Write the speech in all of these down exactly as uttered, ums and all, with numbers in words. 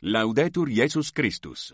Laudetur Jesus Christus.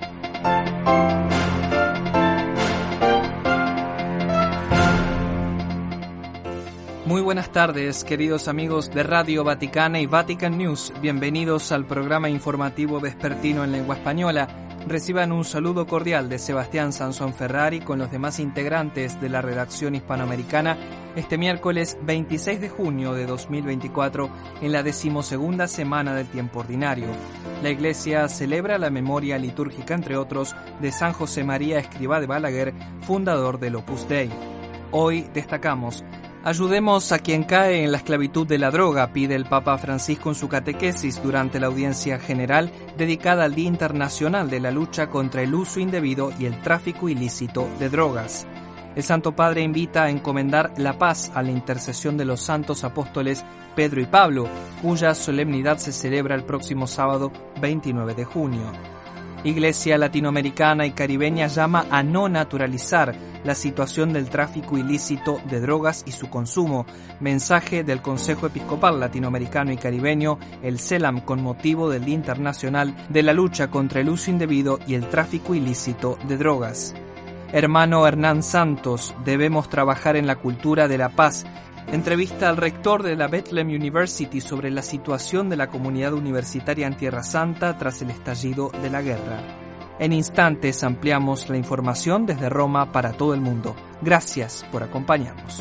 Muy buenas tardes, queridos amigos de Radio Vaticana y Vatican News. Bienvenidos al programa informativo vespertino en lengua española. Reciban un saludo cordial de Sebastián Sansón Ferrari con los demás integrantes de la redacción hispanoamericana este miércoles veintiséis de junio de dos mil veinticuatro, en la decimosegunda semana del tiempo ordinario. La Iglesia celebra la memoria litúrgica, entre otros, de San José María Escrivá de Balaguer, fundador del Opus Dei. Hoy destacamos: ayudemos a quien cae en la esclavitud de la droga, pide el Papa Francisco en su catequesis durante la audiencia general dedicada al Día Internacional de la Lucha contra el Uso Indebido y el Tráfico Ilícito de Drogas. El Santo Padre invita a encomendar la paz a la intercesión de los santos apóstoles Pedro y Pablo, cuya solemnidad se celebra el próximo sábado veintinueve de junio. Iglesia latinoamericana y caribeña llama a no naturalizar la situación del tráfico ilícito de drogas y su consumo. Mensaje del Consejo Episcopal Latinoamericano y Caribeño, el CELAM, con motivo del Día Internacional de la Lucha contra el Uso Indebido y el Tráfico Ilícito de Drogas. Hermano Hernán Santos, debemos trabajar en la cultura de la paz. Entrevista al rector de la Bethlehem University sobre la situación de la comunidad universitaria en Tierra Santa tras el estallido de la guerra. En instantes ampliamos la información desde Roma para todo el mundo. Gracias por acompañarnos.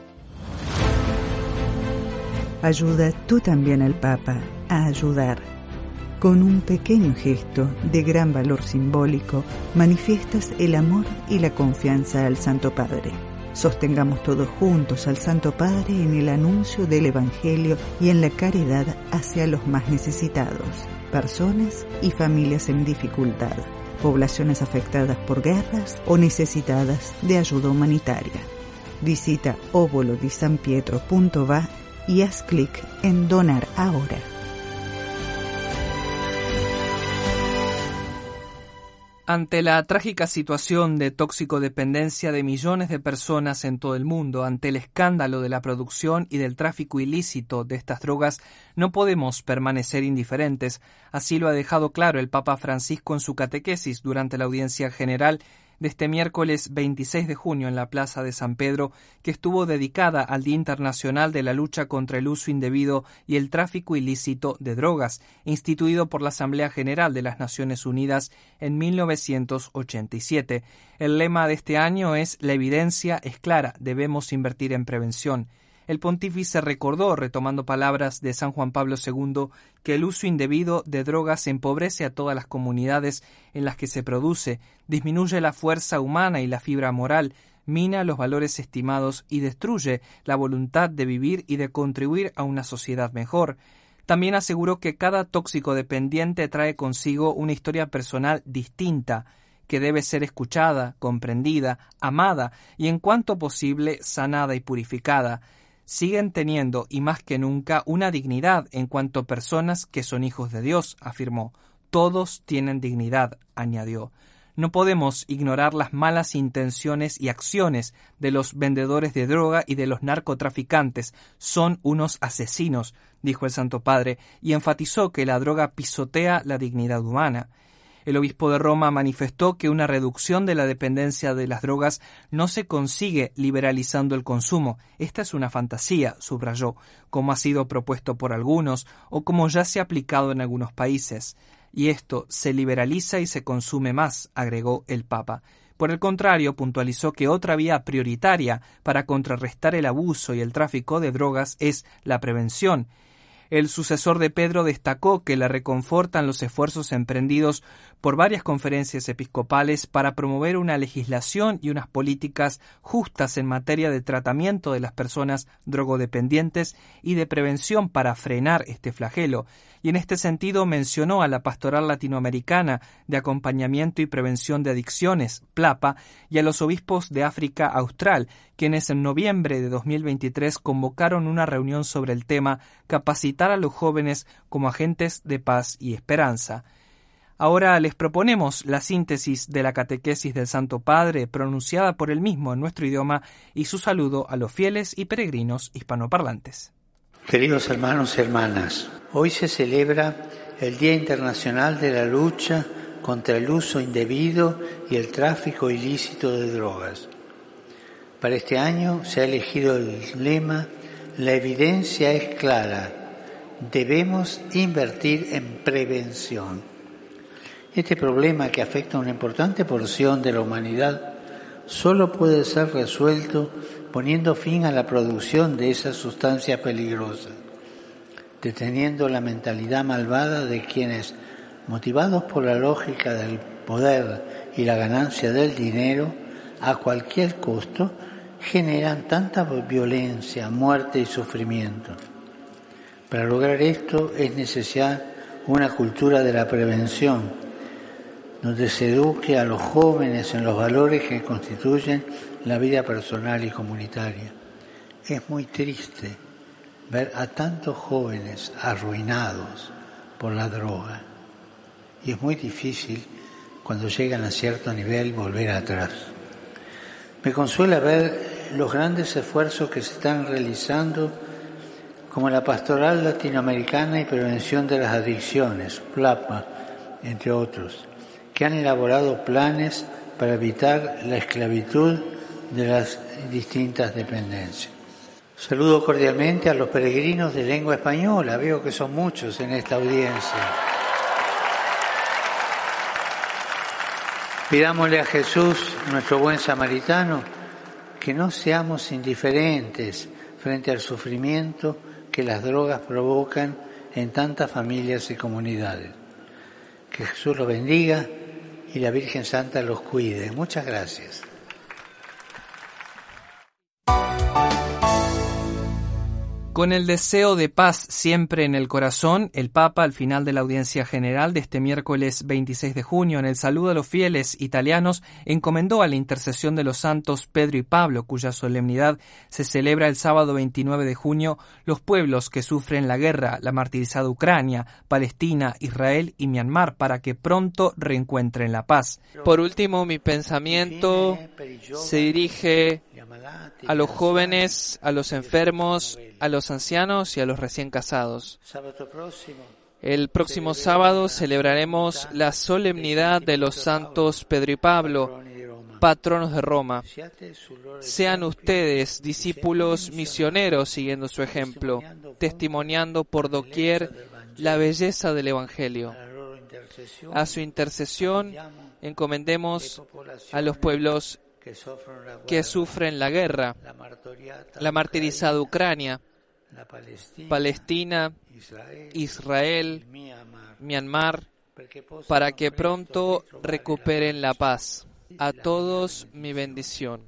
Ayuda tú también al Papa a ayudar. Con un pequeño gesto de gran valor simbólico, manifiestas el amor y la confianza al Santo Padre. Sostengamos todos juntos al Santo Padre en el anuncio del Evangelio y en la caridad hacia los más necesitados, personas y familias en dificultad, poblaciones afectadas por guerras o necesitadas de ayuda humanitaria. Visita obolodisanpietro punto va y haz clic en Donar ahora. Ante la trágica situación de toxicodependencia de millones de personas en todo el mundo, ante el escándalo de la producción y del tráfico ilícito de estas drogas, no podemos permanecer indiferentes. Así lo ha dejado claro el Papa Francisco en su catequesis durante la audiencia general de este miércoles veintiséis de junio en la Plaza de San Pedro, que estuvo dedicada al Día Internacional de la Lucha contra el Uso Indebido y el Tráfico Ilícito de Drogas, instituido por la Asamblea General de las Naciones Unidas en mil novecientos ochenta y siete. El lema de este año es «La evidencia es clara, debemos invertir en prevención». El pontífice recordó, retomando palabras de San Juan Pablo segundo, que el uso indebido de drogas empobrece a todas las comunidades en las que se produce, disminuye la fuerza humana y la fibra moral, mina los valores estimados y destruye la voluntad de vivir y de contribuir a una sociedad mejor. También aseguró que cada toxicodependiente trae consigo una historia personal distinta, que debe ser escuchada, comprendida, amada y, en cuanto posible, sanada y purificada. Siguen teniendo, y más que nunca, una dignidad en cuanto personas que son hijos de Dios, afirmó. Todos tienen dignidad, añadió. No podemos ignorar las malas intenciones y acciones de los vendedores de droga y de los narcotraficantes. Son unos asesinos, dijo el Santo Padre, y enfatizó que la droga pisotea la dignidad humana. El obispo de Roma manifestó que una reducción de la dependencia de las drogas no se consigue liberalizando el consumo. Esta es una fantasía, subrayó, como ha sido propuesto por algunos o como ya se ha aplicado en algunos países. Y esto se liberaliza y se consume más, agregó el Papa. Por el contrario, puntualizó que otra vía prioritaria para contrarrestar el abuso y el tráfico de drogas es la prevención. El sucesor de Pedro destacó que le reconfortan los esfuerzos emprendidos por varias conferencias episcopales para promover una legislación y unas políticas justas en materia de tratamiento de las personas drogodependientes y de prevención para frenar este flagelo. Y en este sentido mencionó a la Pastoral Latinoamericana de Acompañamiento y Prevención de Adicciones, PLAPA, y a los obispos de África Austral, quienes en noviembre de dos mil veintitrés convocaron una reunión sobre el tema Capacitar a los jóvenes como agentes de paz y esperanza. Ahora les proponemos la síntesis de la catequesis del Santo Padre pronunciada por él mismo en nuestro idioma y su saludo a los fieles y peregrinos hispanoparlantes. Queridos hermanos y hermanas, hoy se celebra el Día Internacional de la Lucha contra el uso indebido y el tráfico ilícito de drogas. Para este año se ha elegido el lema "La evidencia es clara, debemos invertir en prevención". Este problema, que afecta a una importante porción de la humanidad, solo puede ser resuelto poniendo fin a la producción de esa sustancia peligrosa, deteniendo la mentalidad malvada de quienes, motivados por la lógica del poder y la ganancia del dinero, a cualquier costo, generan tanta violencia, muerte y sufrimiento. Para lograr esto es necesaria una cultura de la prevención, donde se eduque a los jóvenes en los valores que constituyen la vida personal y comunitaria. Es muy triste ver a tantos jóvenes arruinados por la droga, y es muy difícil, cuando llegan a cierto nivel, volver atrás. Me consuela ver los grandes esfuerzos que se están realizando, como la Pastoral Latinoamericana y Prevención de las Adicciones, PLAPA, entre otros, que han elaborado planes para evitar la esclavitud de las distintas dependencias. Saludo cordialmente a los peregrinos de lengua española, veo que son muchos en esta audiencia. Pidámosle a Jesús, nuestro buen samaritano, que no seamos indiferentes frente al sufrimiento que las drogas provocan en tantas familias y comunidades. Que Jesús los bendiga y la Virgen Santa los cuide. Muchas gracias. Con el deseo de paz siempre en el corazón, el Papa, al final de la audiencia general de este miércoles veintiséis de junio, en el saludo a los fieles italianos, encomendó a la intercesión de los santos Pedro y Pablo, cuya solemnidad se celebra el sábado veintinueve de junio, los pueblos que sufren la guerra, la martirizada Ucrania, Palestina, Israel y Myanmar, para que pronto reencuentren la paz. Por último, mi pensamiento se dirige a los jóvenes, a los enfermos, a los ancianos y a los recién casados. El próximo sábado celebraremos la solemnidad de los santos Pedro y Pablo, patronos de Roma. Sean ustedes discípulos misioneros siguiendo su ejemplo, testimoniando por doquier la belleza del Evangelio. A su intercesión encomendemos a los pueblos que sufren la guerra, la martirizada Ucrania, Palestina, Israel, Myanmar, para que pronto recuperen la paz. A todos mi bendición.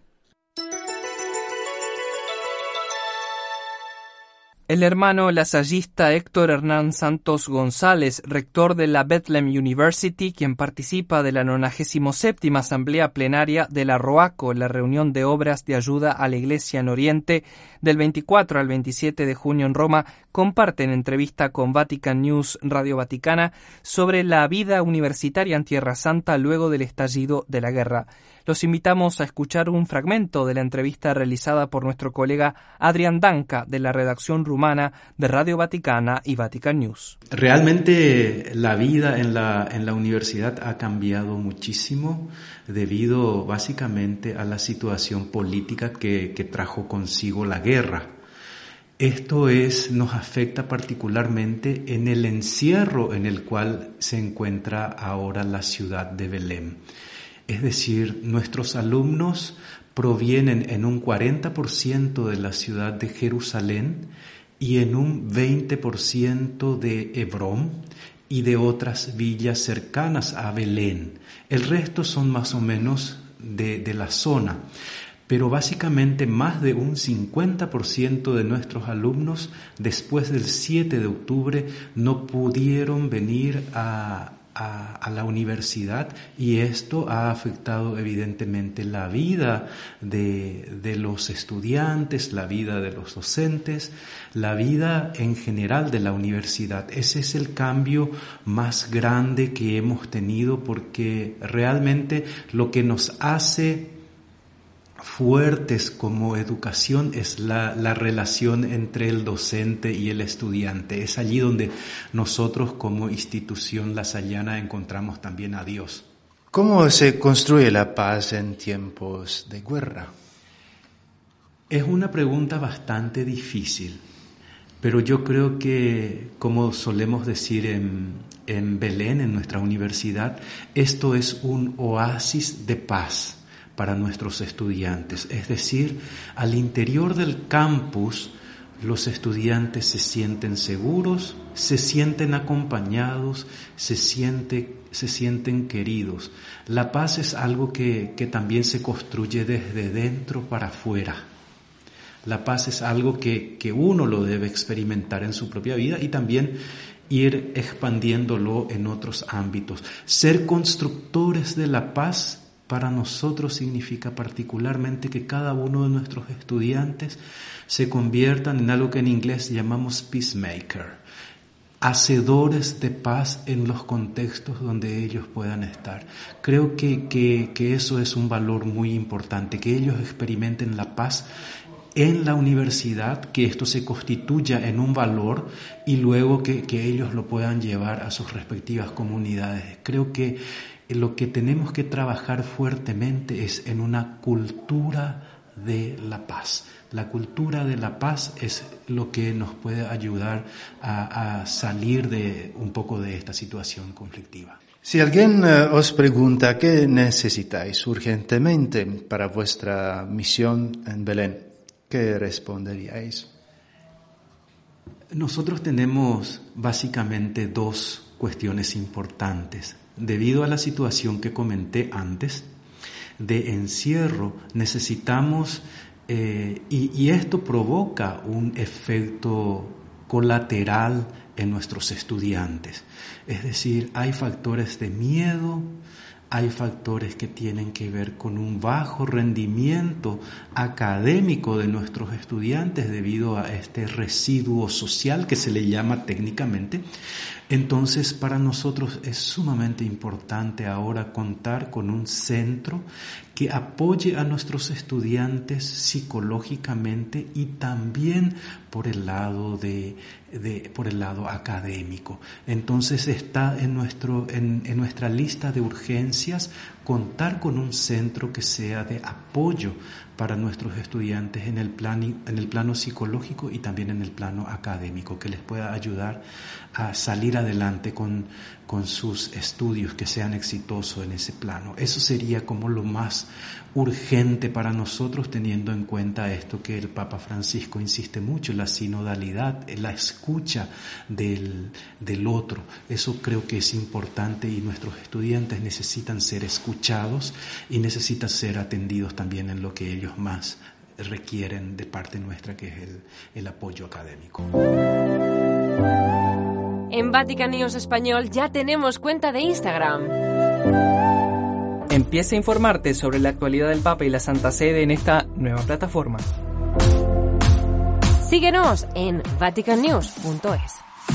El hermano lasallista Héctor Hernán Santos González, rector de la Bethlehem University, quien participa de la nonagésima séptima Asamblea Plenaria de la ROACO, la reunión de obras de ayuda a la Iglesia en Oriente, del veinticuatro al veintisiete de junio en Roma, comparte en entrevista con Vatican News Radio Vaticana sobre la vida universitaria en Tierra Santa luego del estallido de la guerra. Los invitamos a escuchar un fragmento de la entrevista realizada por nuestro colega Adrián Danca, de la redacción rumana de Radio Vaticana y Vatican News. Realmente la vida en la, en la universidad ha cambiado muchísimo debido básicamente a la situación política que, que trajo consigo la guerra. Esto es, nos afecta particularmente en el encierro en el cual se encuentra ahora la ciudad de Belém. Es decir, nuestros alumnos provienen en un cuarenta por ciento de la ciudad de Jerusalén y en un veinte por ciento de Hebrón y de otras villas cercanas a Belén. El resto son más o menos de, de la zona. Pero básicamente más de un cincuenta por ciento de nuestros alumnos después del siete de octubre no pudieron venir a, a, a la universidad, y esto ha afectado evidentemente la vida de, de los estudiantes, la vida de los docentes, la vida en general de la universidad. Ese es el cambio más grande que hemos tenido, porque realmente lo que nos hace fuertes como educación es la, la relación entre el docente y el estudiante. Es allí donde nosotros como institución lasallana encontramos también a Dios. ¿Cómo se construye la paz en tiempos de guerra? Es una pregunta bastante difícil, pero yo creo que, como solemos decir en, en Belén, en nuestra universidad, esto es un oasis de paz para nuestros estudiantes. Es decir, al interior del campus, los estudiantes se sienten seguros, se sienten acompañados, se, siente, se sienten queridos. La paz es algo que, que también se construye desde dentro para afuera. La paz es algo que, que uno lo debe experimentar en su propia vida y también ir expandiéndolo en otros ámbitos. Ser constructores de la paz para nosotros significa particularmente que cada uno de nuestros estudiantes se conviertan en algo que en inglés llamamos peacemaker, hacedores de paz en los contextos donde ellos puedan estar. Creo que, que, que eso es un valor muy importante, que ellos experimenten la paz en la universidad, que esto se constituya en un valor y luego que, que ellos lo puedan llevar a sus respectivas comunidades. Creo que lo que tenemos que trabajar fuertemente es en una cultura de la paz. La cultura de la paz es lo que nos puede ayudar a, a salir de un poco de esta situación conflictiva. Si alguien uh, os pregunta qué necesitáis urgentemente para vuestra misión en Belén, ¿qué responderíais? Nosotros tenemos básicamente dos cuestiones importantes. Debido a la situación que comenté antes, de encierro, necesitamos, eh, y, y esto provoca un efecto colateral en nuestros estudiantes. Es decir, hay factores de miedo, hay factores que tienen que ver con un bajo rendimiento académico de nuestros estudiantes debido a este residuo social que se le llama técnicamente. Entonces, para nosotros es sumamente importante ahora contar con un centro que apoye a nuestros estudiantes psicológicamente y también por el lado de, de por el lado académico. Entonces está en nuestro en, en nuestra lista de urgencias contar con un centro que sea de apoyo para nuestros estudiantes en el plano, en el plano psicológico y también en el plano académico, que les pueda ayudar a salir adelante con, con sus estudios, que sean exitosos en ese plano. Eso sería como lo más urgente para nosotros, teniendo en cuenta esto que el Papa Francisco insiste mucho, la sinodalidad, la escucha del, del otro. Eso creo que es importante y nuestros estudiantes necesitan ser escuchados y necesitan ser atendidos también en lo que ellos más requieren de parte nuestra, que es el, el apoyo académico. En Vatican News Español ya tenemos cuenta de Instagram. Empieza a informarte sobre la actualidad del Papa y la Santa Sede en esta nueva plataforma. Síguenos en vatican news punto es.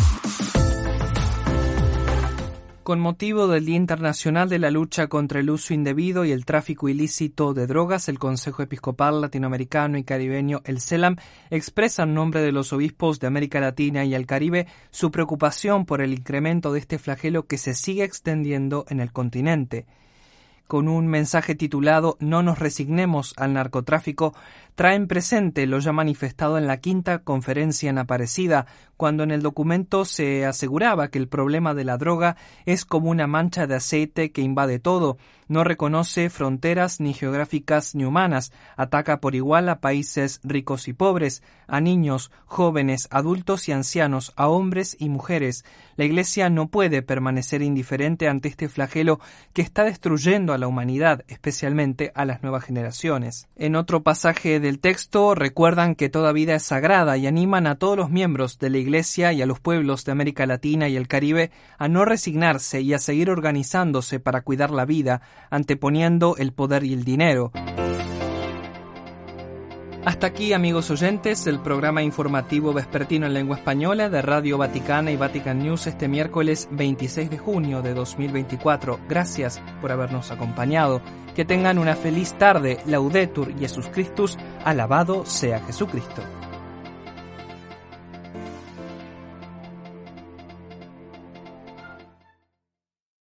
Con motivo del Día Internacional de la Lucha contra el Uso Indebido y el Tráfico Ilícito de Drogas, el Consejo Episcopal Latinoamericano y Caribeño, el CELAM, expresa en nombre de los obispos de América Latina y el Caribe su preocupación por el incremento de este flagelo que se sigue extendiendo en el continente. Con un mensaje titulado «No nos resignemos al narcotráfico», traen presente lo ya manifestado en la quinta conferencia en Aparecida, cuando en el documento se aseguraba que el problema de la droga es como una mancha de aceite que invade todo, no reconoce fronteras ni geográficas ni humanas, ataca por igual a países ricos y pobres, a niños, jóvenes, adultos y ancianos, a hombres y mujeres. La Iglesia no puede permanecer indiferente ante este flagelo que está destruyendo a la humanidad, especialmente a las nuevas generaciones. En otro pasaje del texto recuerdan que toda vida es sagrada y animan a todos los miembros de la Iglesia y a los pueblos de América Latina y el Caribe a no resignarse y a seguir organizándose para cuidar la vida, anteponiendo el poder y el dinero. Hasta aquí, amigos oyentes, el programa informativo vespertino en lengua española de Radio Vaticana y Vatican News este miércoles veintiséis de junio de dos mil veinticuatro. Gracias por habernos acompañado. Que tengan una feliz tarde. Laudetur Jesus Christus. Alabado sea Jesucristo.